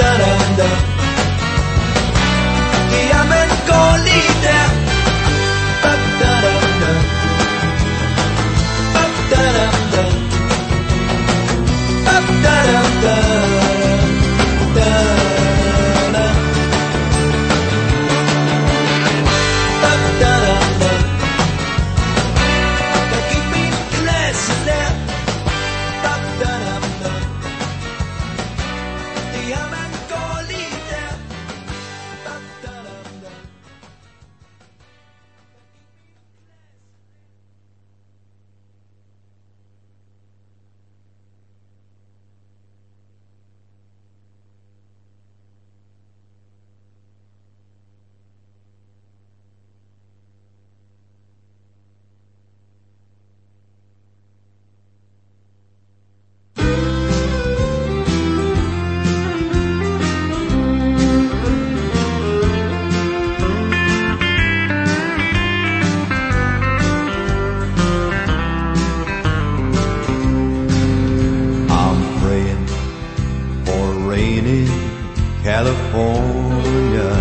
California,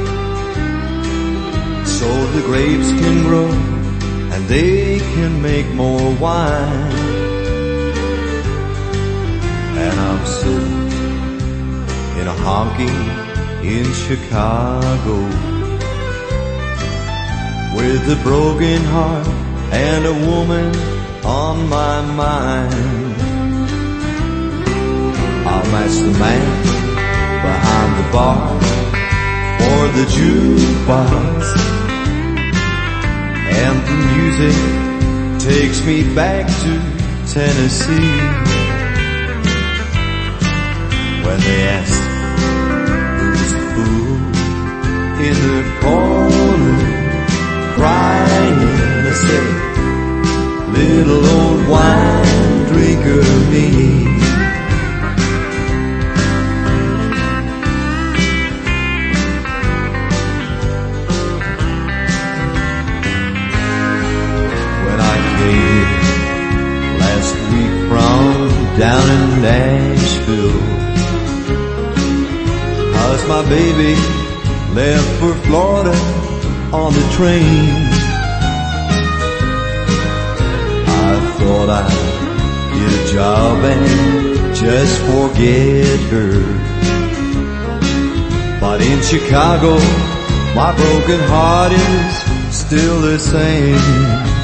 so the grapes can grow and they can make more wine. And I'm sitting in a honky in Chicago with a broken heart and a woman on my mind. I'll match the man behind the bar or the jukebox, and the music takes me back to Tennessee. When they ask who's the fool in the corner crying, I say, little old wine drinker me. Down in Nashville, 'cause my baby left for Florida on the train. I thought I'd get a job and just forget her, but in Chicago my broken heart is still the same.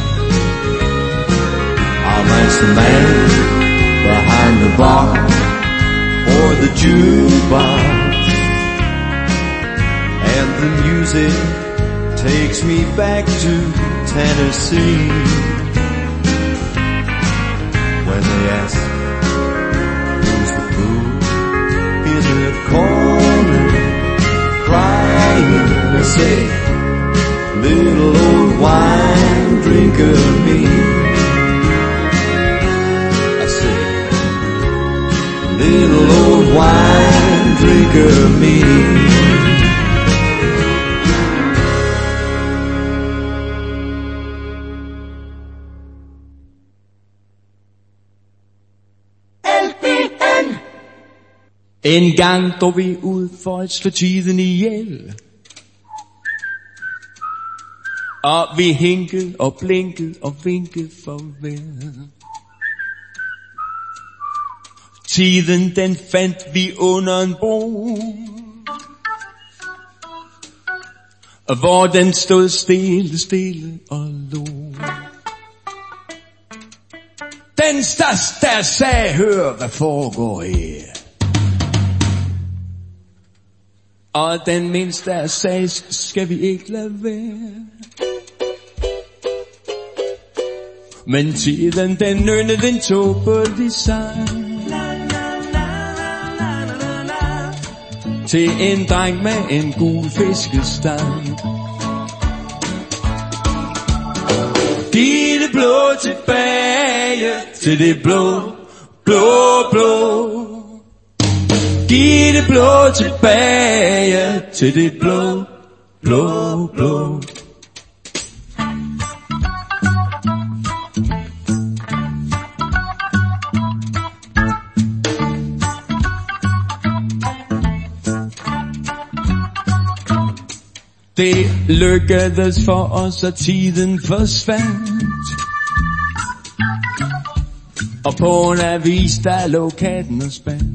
I'll match the man behind the bar or the jukebox, and the music takes me back to Tennessee. When they ask who's the fool in the corner crying, I say, little old wine drinker me. Little old wine drinker me. LPN. En gang går vi ud for at slå tiden ihjel, og vi hinkede og blinkede og vinkede farvel. Tiden den fandt vi under en bro, hvor den stod stille og lå. Den største der sagde, hør hvad foregår her. Og den mindste der sagde, skal vi ikke lade være. Men tiden den nønnede, den tog på design til en dreng med en gul fiskestang. Giv det blå tilbage til det blå, blå, blå. Giv det blå tilbage til det blå, blå, blå. Det lykkedes for os, at tiden forsvandt. Og på en avis, der lå katten og spand.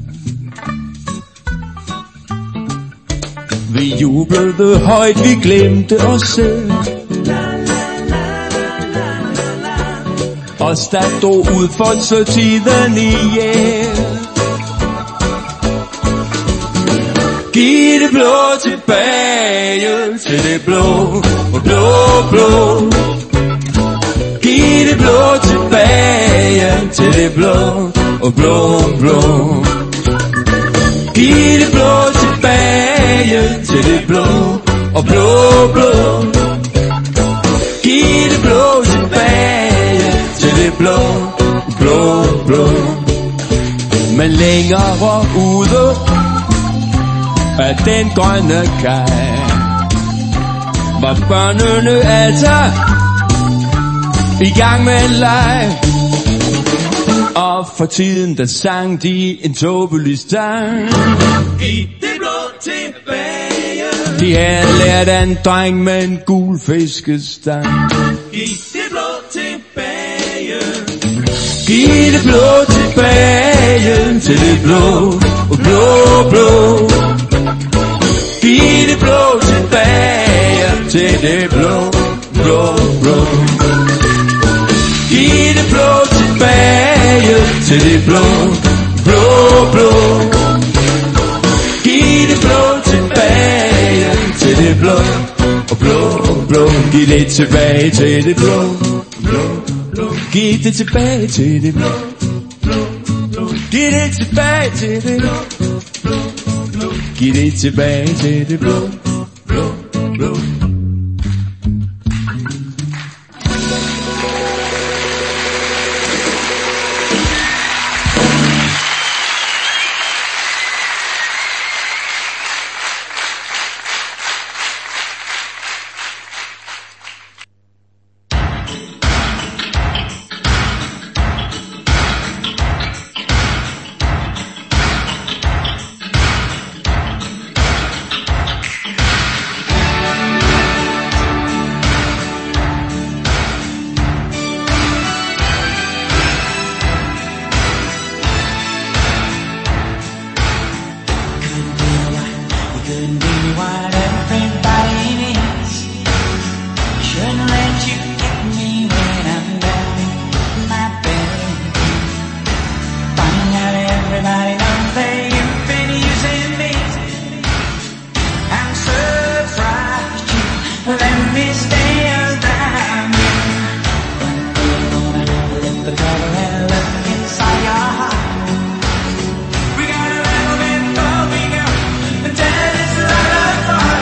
Vi jublede højt, vi glemte os selv. Os der stod ud for så tiden ihjel. Giv det blå tilbage til det blå, blå, blå. Giv det blå tilbage til det blå, blå, blå. Giv det blå tilbage til det blå, blå, blå. Giv det blå tilbage til det blå, blå, blå. Men længere ude af den grønne kaj var børnene altså i gang med en leg. Og for tiden der sang de en tåbelig sang. Giv det blå tilbage. De havde lært af en dreng med en gul fiskestang. Giv det blå tilbage. Giv det blå tilbage til det blå, blå, blå. Giv det blå tilbage til det blå, blå, blå. Giv det blå tilbage til det blå, blå, blå. Giv det blå tilbage til det blå, blå, blå. Giv det tilbage til det blå, blå, blå. Giv det tilbage til det blå, blå, blå. Giv det tilbage til det blå, blå, blå. Giv det tilbage til det blå, blå, blå. We got a little bit more, we go, but that is not a far.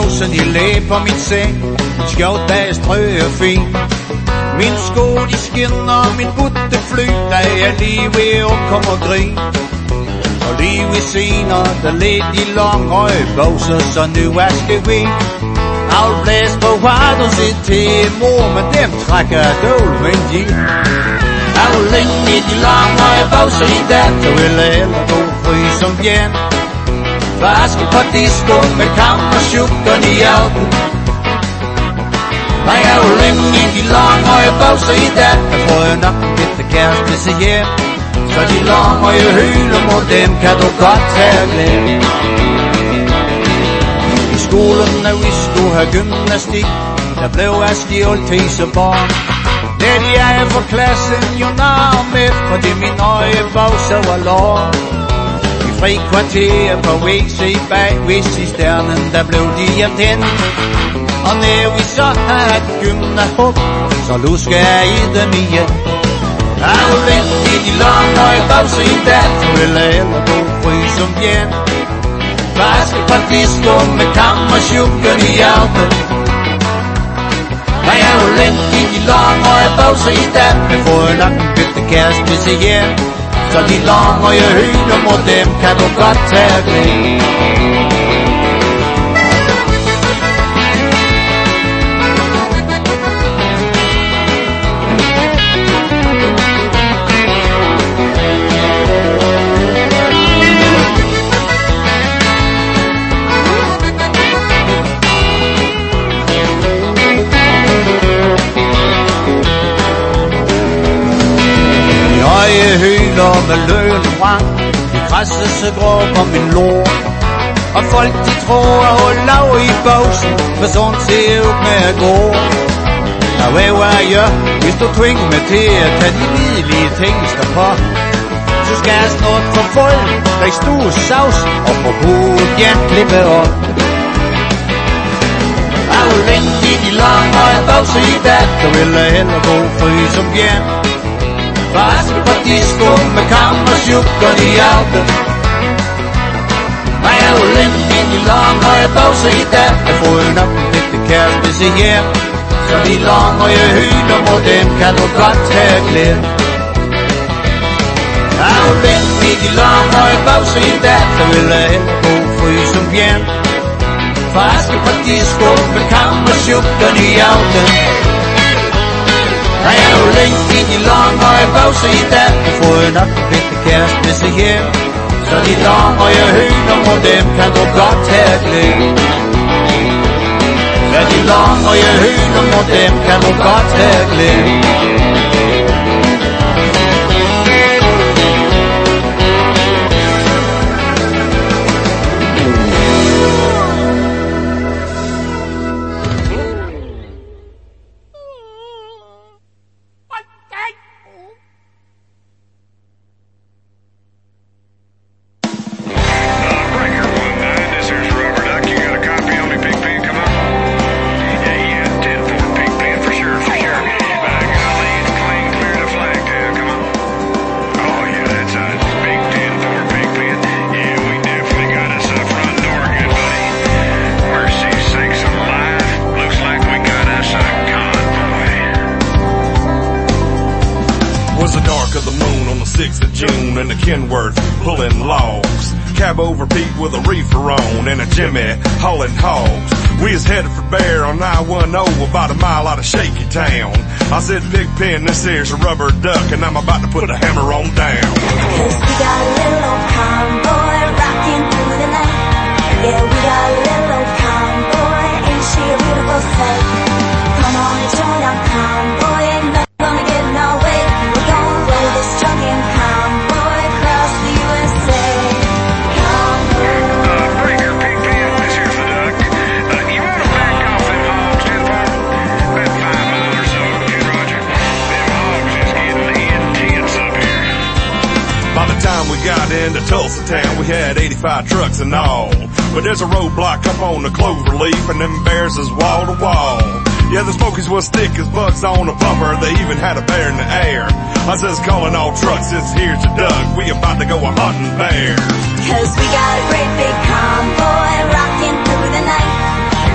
bukser de læg på min seng. Min skjort der er strøget fin. Min sko de skinner, min butte flyter. Jeg lige ved at komme og grin. Og lige ved senere, der led de langhøje bukser, så nu vasker vi. Afblæs på hvad du siger til mor, men dem trækker dålen de. Aflæng i de langhøje bukser i dag, så vil jeg heller gå fri som bjern. Vaske på disco med kammersukkerne i alten. Nej, aflæng i de langhøje bukser i dag, der får jeg nok en bitte kæreste til hjem. Så de langhøje hyler mod dem kan du godt tage glem. I skolen, når vi skulle have gymnastik, der blev jeg stjålet til så barn. Det jeg for klassen jo nær med, fordi min øje bukser var låg. I fri kvarter på WC bag cisternen, der blev de hjem hen. Og når vi så havde gymnahop, så lusker jeg i dem igen. Aflænd i de langhøje bukser i dag, så vil jeg heller gå fri som bjern. Vaske på disco med kammersukkerne i alten. Nej, aflænd i de langhøje bukser i dag, men får jeg nok en bitte kæreste til hjem. Så de langhøje hyler mod dem kan du godt tage glem. Jeg hyler med løn og brand. De græsser så grå på min lår. Og folk de tror at holde lav i buksen, for sådan ser ud med at gå. Og hvad var jeg, hvis du tvinger mig til at tage de lidelige ting der på? Så skal jeg snart få folk, der stor saus og få hovedet hjem klippet op. Aflænd i de langhøje bukser i dag, så vil jeg hellere gå fri som bjern. Vaske på disco med kammersukkerne i alten. Nej, aflænd i de langhøje bukser i dag, jeg får jo nok en bitte kæreste til hjem. Så de langhøje hyler mod dem kan du godt tage glem. Aflænd i de langhøje bukser i dag, så vil jeg hellere gå fri som bjern. Vaske på disco med kammersukkerne i alten. Nej, aflæng i de langhøje bukser i dag, jeg får jo nok en bitte kæreste til hjem. Så de langhøje hyler mod dem kan du godt tage glem. Ja, de langhøje hyler mod dem kan du godt tage glem. Jimmy hauling hogs. We was headed for Bear on I-10, about a mile out of Shaky Town. I said, Pigpen, this here's a rubber duck, and I'm about to put a hammer on down. 'Cause we got a little old convoy rocking through the night. Yeah, we got a little old convoy, ain't she a beautiful sight? Come on and join our convoy, ain't nothing gonna get in our way. We're gonna roll this trucking convoy across the USA. We got into Tulsa town, we had 85 trucks and all. But there's a roadblock up on the Cloverleaf, and them bears is wall to wall. Yeah, the smokies was thick as bugs on a bumper, they even had a bear in the air. I says, calling all trucks, this here's a Doug, we about to go a hunting bear. 'Cause we got a great big convoy rocking through the night.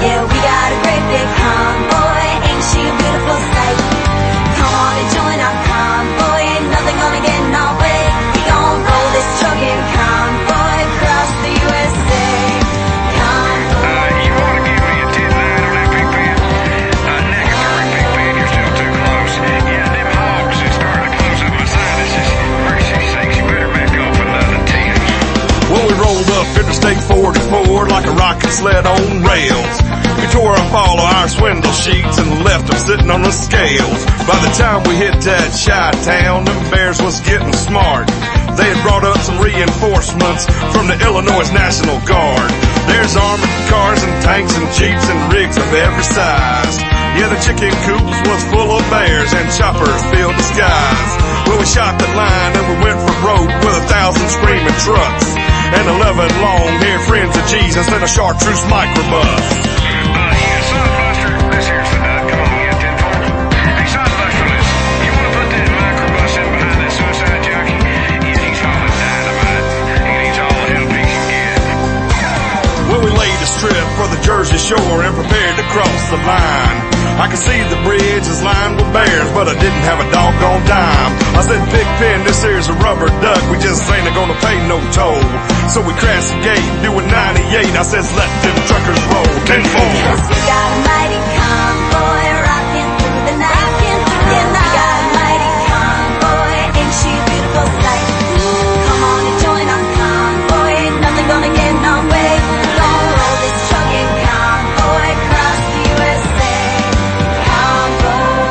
Yeah, we got a great big convoy, ain't she a beautiful sight? Come on and join our convoy, ain't nothing gonna get in our way. We gon' roll this trucking convoy across the USA. Convoy. You ought to give me a 10-9 on that big pen. Negatory big pen, you're still too close. Yeah, them hogs is starting to close up my sinuses. Mercy sakes, you better back off another 10. Well, we rolled up Interstate 44 like a rocket sled on rails. We tore up all of our swindle sheets and left them sitting on the scales. By the time we hit that Chi-town, them bears was getting smart. They had brought up some reinforcements from the Illinois National Guard. There's armored cars and tanks and jeeps and rigs of every size. Yeah, the chicken coops was full of bears and choppers filled the skies. Well, we shot the line and we went for broke with 1,000 screaming trucks and 11 long-haired friends of Jesus and a chartreuse microbus. Yeah, Sodbuster, this here's the nut. Come on, get 10-4. Hey, Sodbuster, listen. You want to put that microbus in behind that suicide jockey? Yeah, he's hauling dynamite. He needs all the help he can get. Well, we laid a strip for the Jersey Shore and prepared to cross the line. I could see the bridge was lined with bears, but I didn't have a doggone dime. I said, Pigpen, this here's a rubber duck. We just ain't gonna pay no toll. So we crashed the gate, doing 98. I says, let them truckers roll. 10-4. Cause we got a mighty convoy rocking through the night. Yeah, we got a mighty convoy, ain't she a beautiful sight? Come on and join our convoy, ain't nothing gonna get in our way. We're gonna roll this trucking convoy across the USA. Convoy,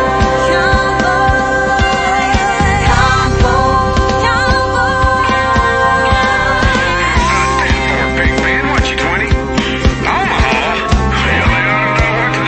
convoy, convoy, convoy. 10-4, Big Ben, what, you 20? Omaha? Well, they ought to know what to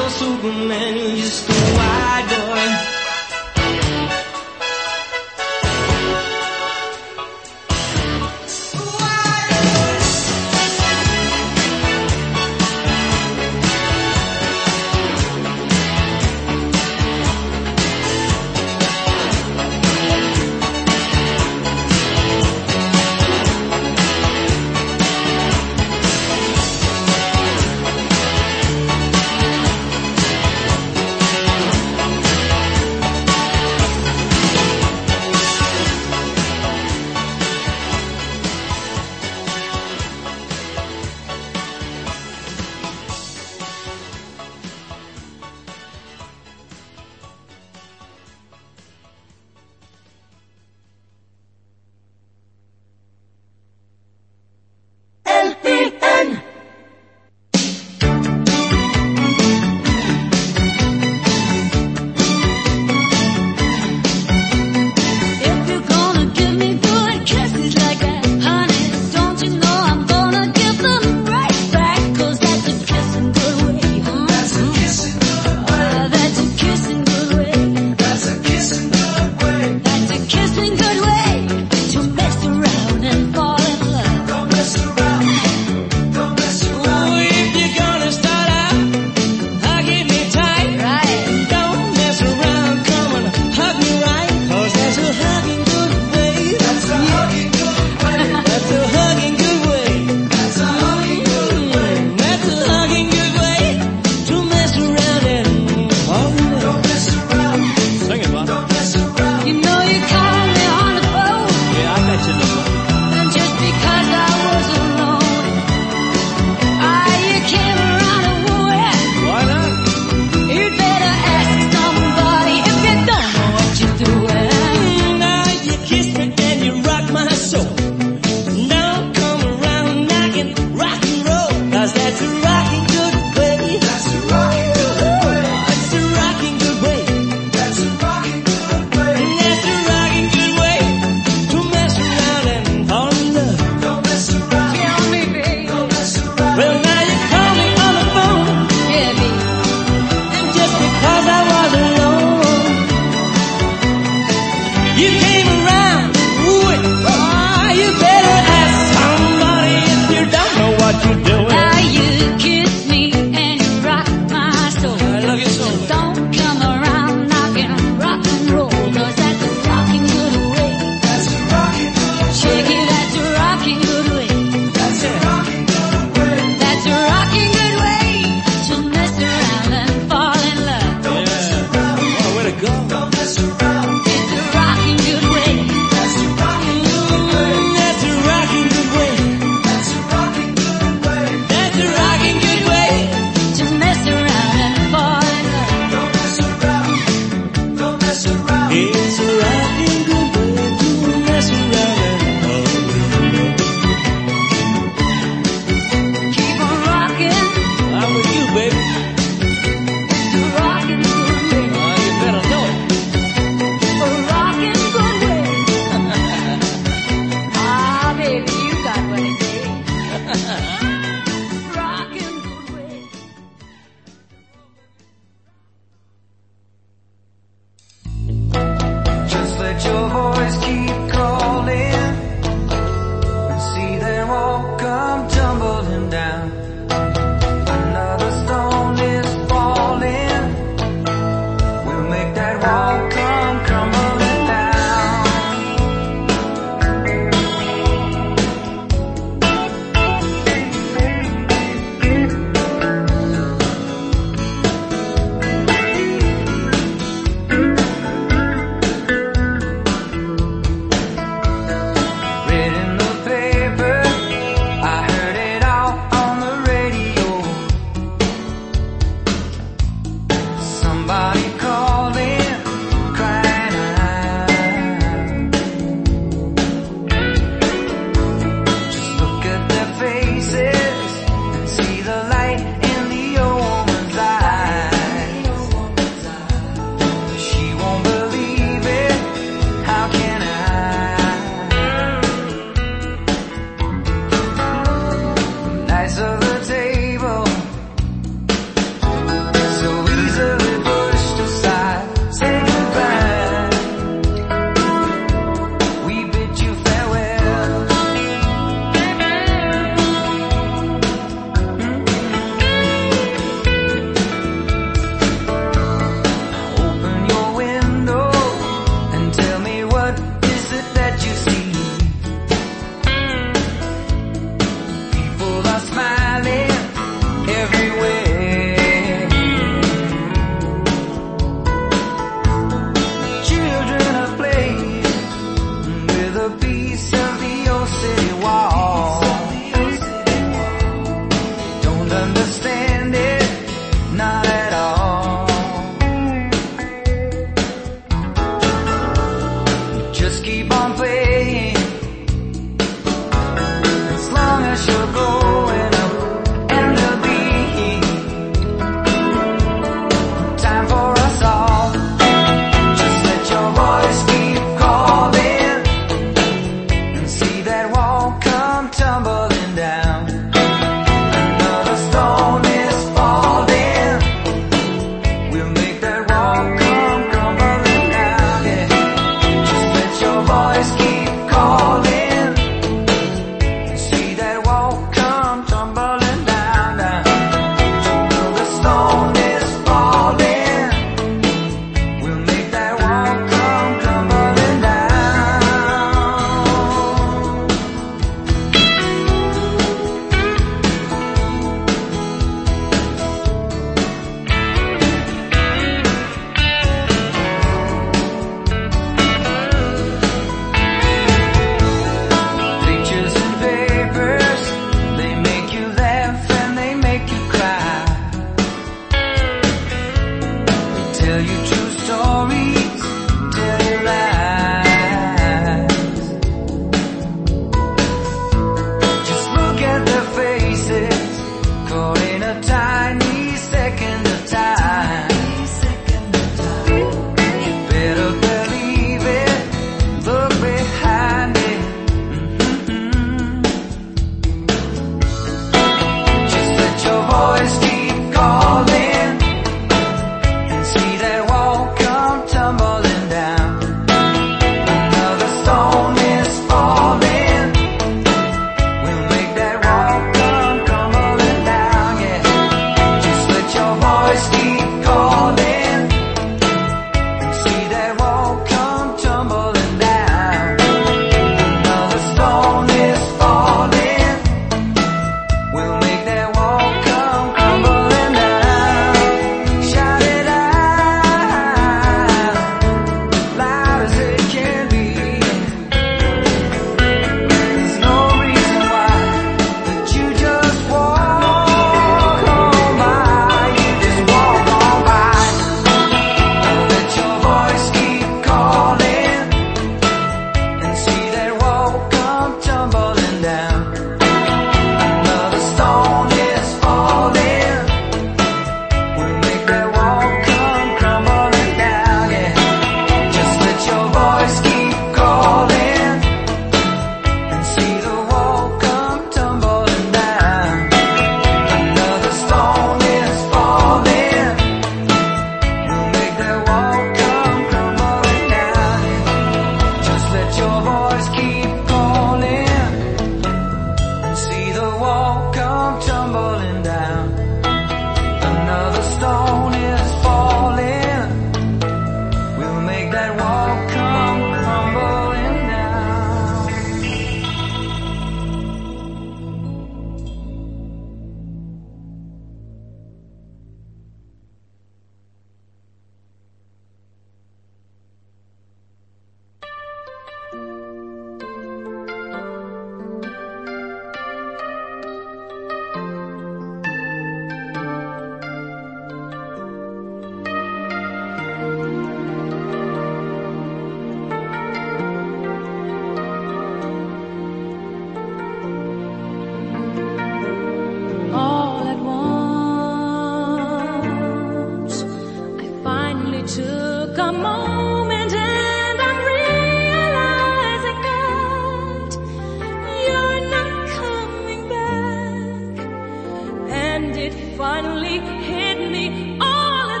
took a moment and I'm realizing that you're not coming back. And it finally hit me all at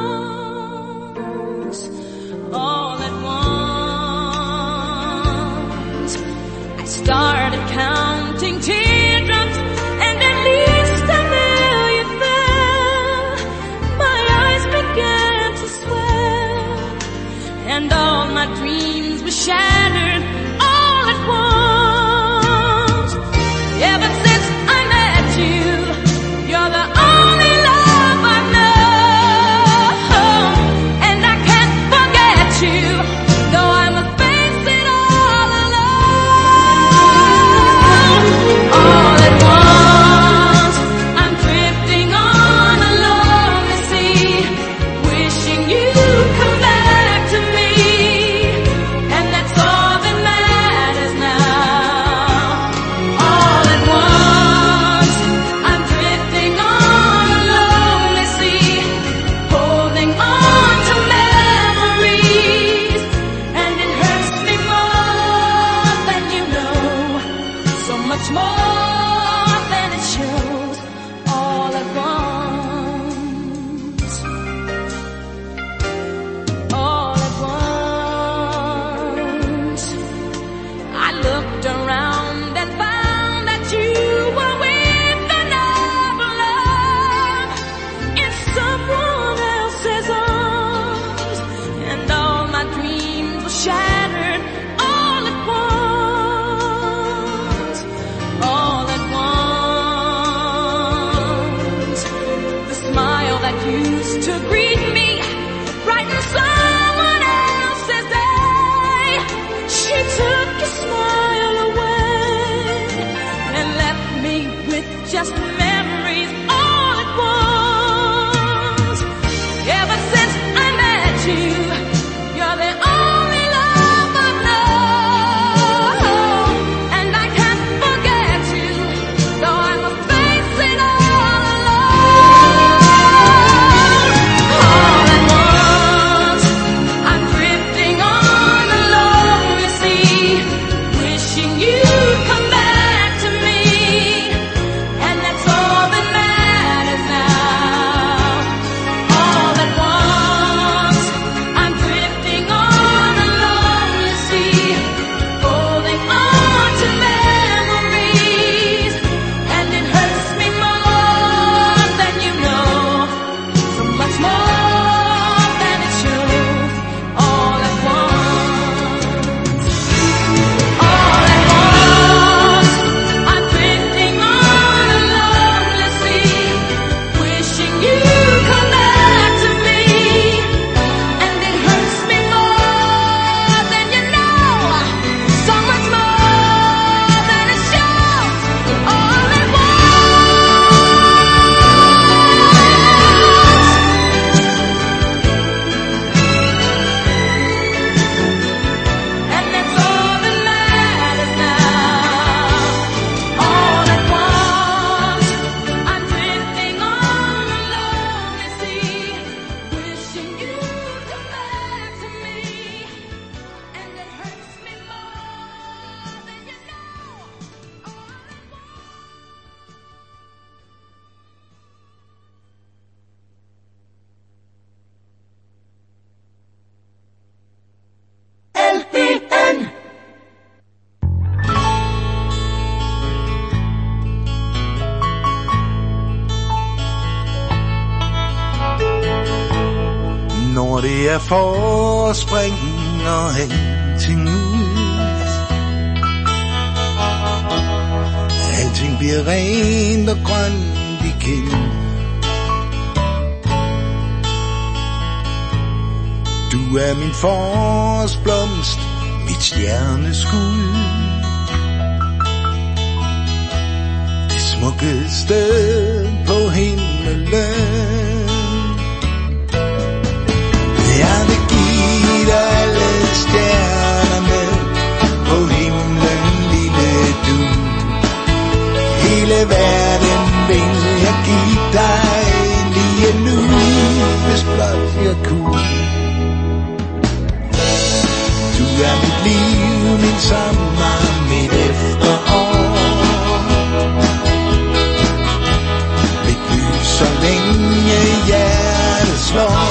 once. All at once. I started counting teardrops and at least a million fell. My eyes began to swell and all my dreams were shattered all at once. Ever since I met you, you're the only love I know, and I can't forget you, though I must face it all alone. All at once, I'm drifting on a lonely sea, wishing you'd come back to me, and that's all that matters now. All at once, I'm drifting on a lonely sea, holding on to memories, and it hurts me more than you know, so much more than it shows. All at once, all at once, I looked around and found that you were with another love in someone else's arms, and all my dreams were shattered all at once. All at once, the smile that used to greet me brightened someone else's day. She took your smile away and left me with just memories all at once. Ever since I met you, you're the only love I know, and I can't forget you, though I must face it all alone. All at once, I'm drifting on a lonely sea, wishing you'd come back to me, and that's all that matters now. All at once, I'm drifting on a lonely sea, holding on to memories, and it hurts me more than you know, so much more than it shows. All at once, all at once, I'm drifting on a lonely sea, wishing you'd come back to me, and it hurts me more than you know, so much more than it shows. All at once, and that's all that matters now. All at once, I'm drifting on a lonely sea, wishing you'd come back to me, and it hurts me more than you know. All at LPN. Når det er forspring og alting ud, alting bliver rent og grønt igen. Du er min forårsblomst, mit stjerneskud, det smukkeste på himmelen. Jeg vil give dig alle stjernerne på himlen, lille du. Hele verden vil jeg give dig lige nu, hvis blot jeg kunne. liv, min sommer, mit efterår. Mit lys, så længe hjertet slår.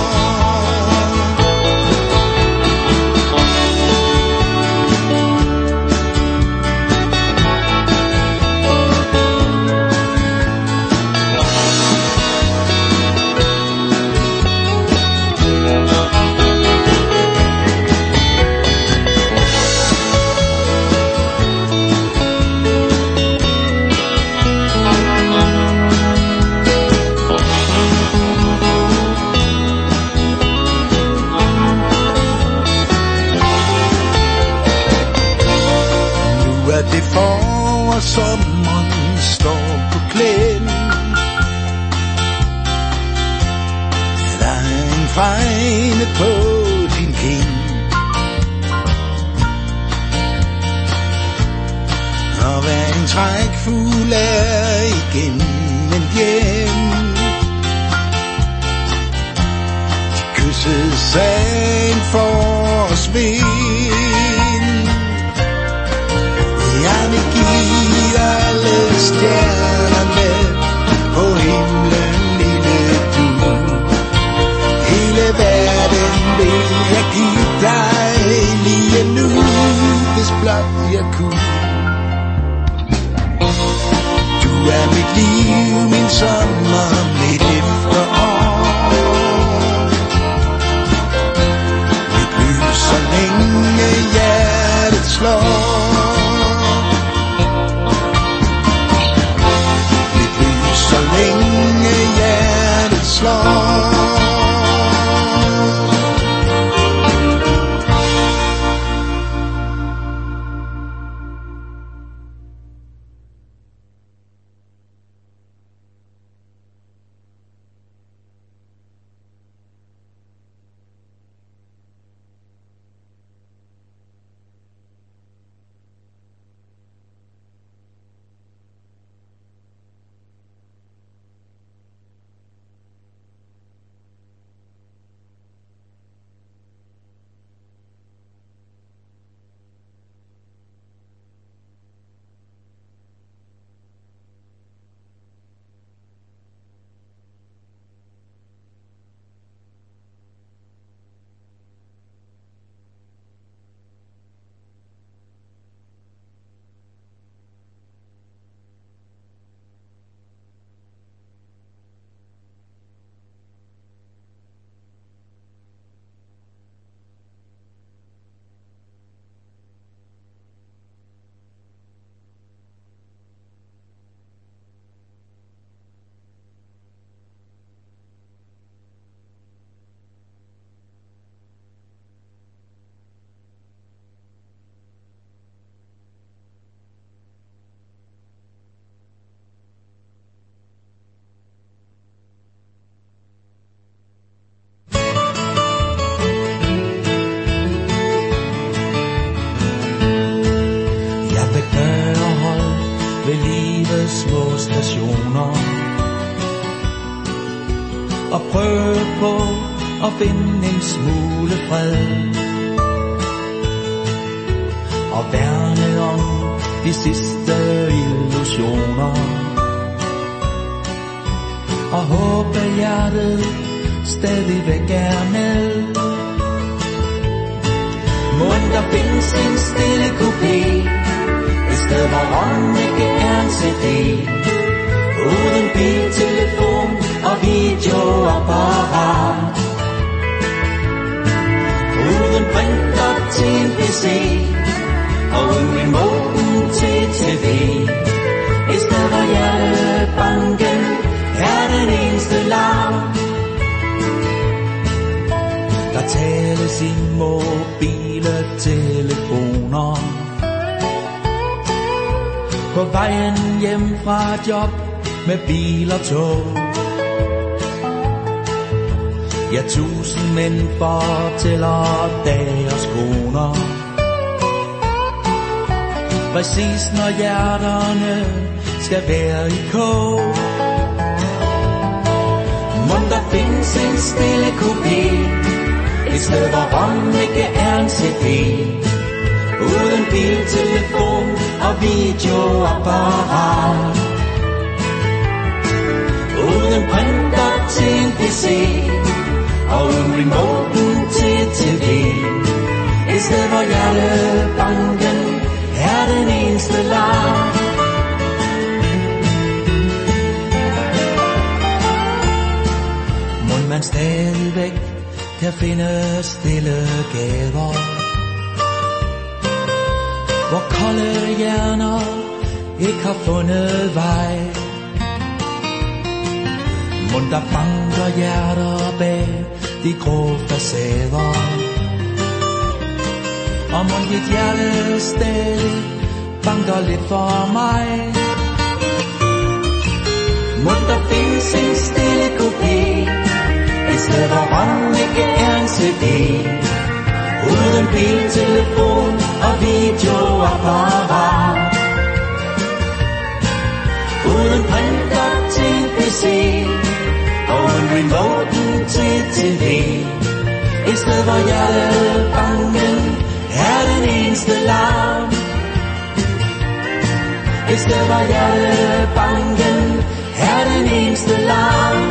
Det forår, sommeren står på klem. Der er en fregne på din kind, og hver en trækfugl er igen en hjem. De kysses af en forårsvind. Jeg vil give alle stjerner med på himlen, lille du. Hele verden vil jeg give dig lige nu, hvis blot jeg kunne. Du er mit liv, min sommer, mit efterår. Mit lys, så længe hjertet slår. Så længe hjertet slår. Små stationer og prøve på at finde en smule fred og værne om de sidste illusioner og håbe hjertet stadigvæk er med. Mon der findes en stille kupé, et sted hvor ånden ikke er en CD, uden biltelefon og videoapparat, uden printer til en PC og uden remoten til TV. Et sted hvor hjertebanken er den eneste larm. Der tales i mobile telefoner på vejen hjem fra job med bil og tog. Ja, 1000 mænd fortæller deres koner, præcis når hjerterne skal være i kog. Mon der findes en stille kupé, et sted hvor ånden ikke er en CD, uden biltelefon og videoapparat, uden printer til en PC og uden remoten til TV. Et sted hvor hjertebanken er den eneste larm. Mon man stadigvæk kan finde stille gader, hvor kolde hjerner ikke har fundet vej. Mon der banker hjerter bag de grå facader, og mon dit hjerte stadig banker lidt for mig. Mon der findes en stille kopé, et sted hvor ånden ikke er en CD, uden biltelefon og videoapparat, uden printer til en PC og uden remoten til TV. Et sted hvor hjertebanken er den eneste larm. Et sted hvor hjertebanken er den eneste larm.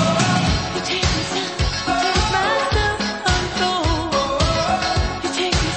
You take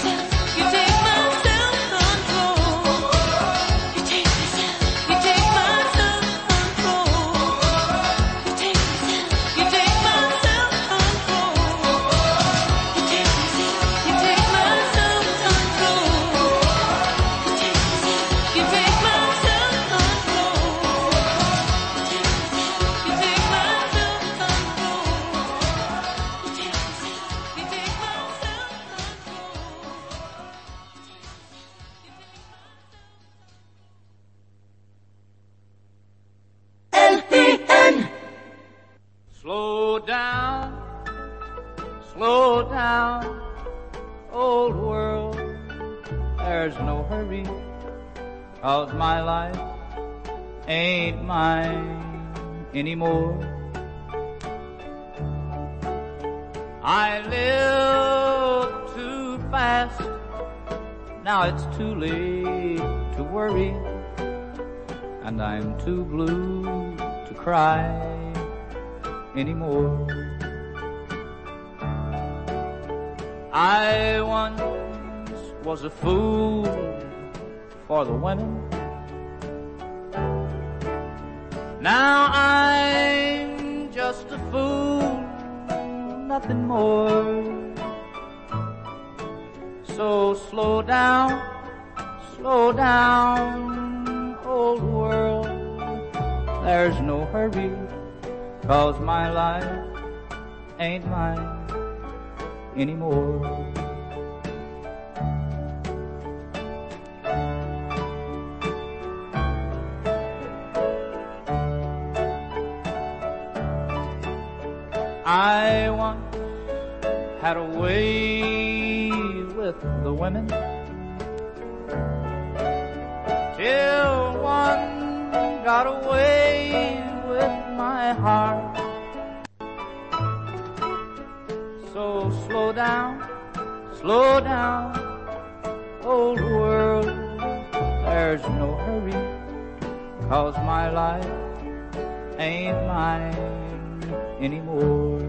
down, old world. There's no hurry, 'cause my life ain't mine anymore. I live too fast, now it's too late to worry, and I'm too blue to cry anymore. I once was a fool for the women. Now I'm just a fool, nothing more. So slow down, old world. There's no hurry, 'cause my life ain't mine anymore. I once had a way with the women, till one got away with my heart. So slow down, old world. There's no hurry, 'cause my life ain't mine anymore.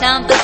Tampa